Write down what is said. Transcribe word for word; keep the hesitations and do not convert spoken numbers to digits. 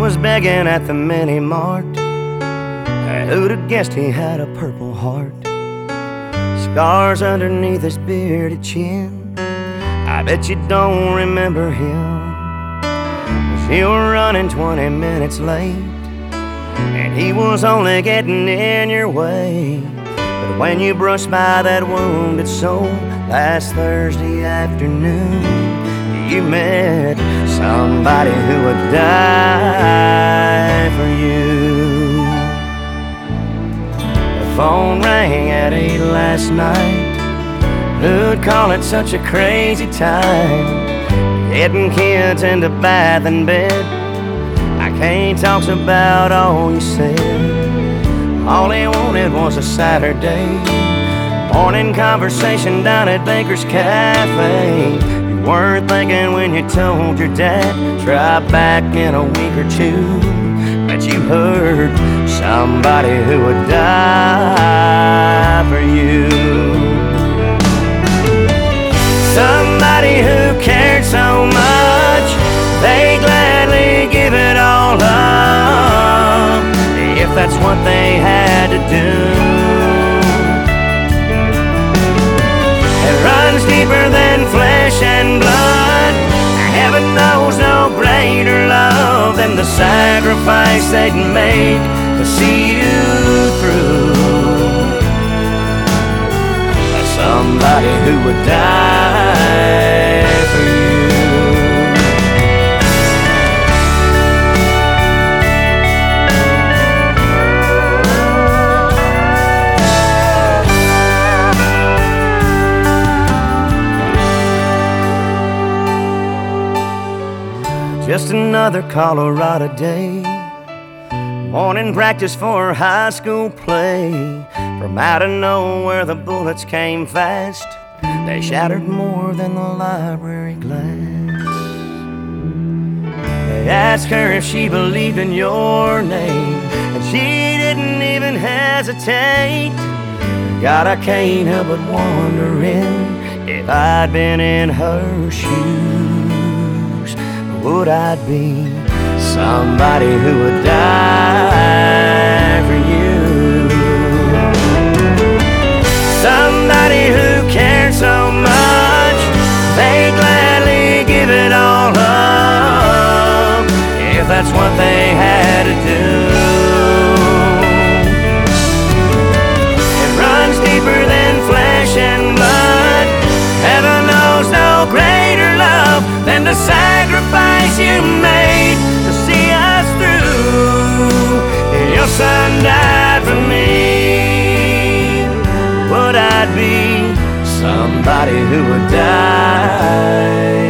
was begging at the mini mart. Who'd have guessed he had a purple heart? Scars underneath his bearded chin. I bet you don't remember him, 'cause you were running twenty minutes late, and he was only getting in your way. But when you brushed by that wounded soul last Thursday afternoon, you met somebody who would die for you. The phone rang at eight last night. Who'd call it such a crazy time? Getting kids into bath and bed. I can't talk about all you said. All he wanted was a Saturday morning conversation down at Baker's Cafe. You weren't thinking when you told your dad, try back in a week or two. But you heard somebody who would die for you. Somebody who cared so much, they gladly give it all up, if that's what they had to do. It runs deeper than flesh and blood. Heaven knows no greater love than the sacrifice they'd make to see you through. Somebody who would die for you. Just another Colorado day, morning practice for high school play. From out of nowhere the bullets came fast. They shattered more than the library glass. They asked her if she believed in your name, and she didn't even hesitate. God, I can't help but wondering, if I'd been in her shoes, would I be somebody who would die for you? Somebody who cared so much, they gladly give it all up, if that's what they had to do. It runs deeper than flesh and blood. Heaven knows no greater love than the sacrifice you made to see us through. Your son died for me. Would I be somebody who would die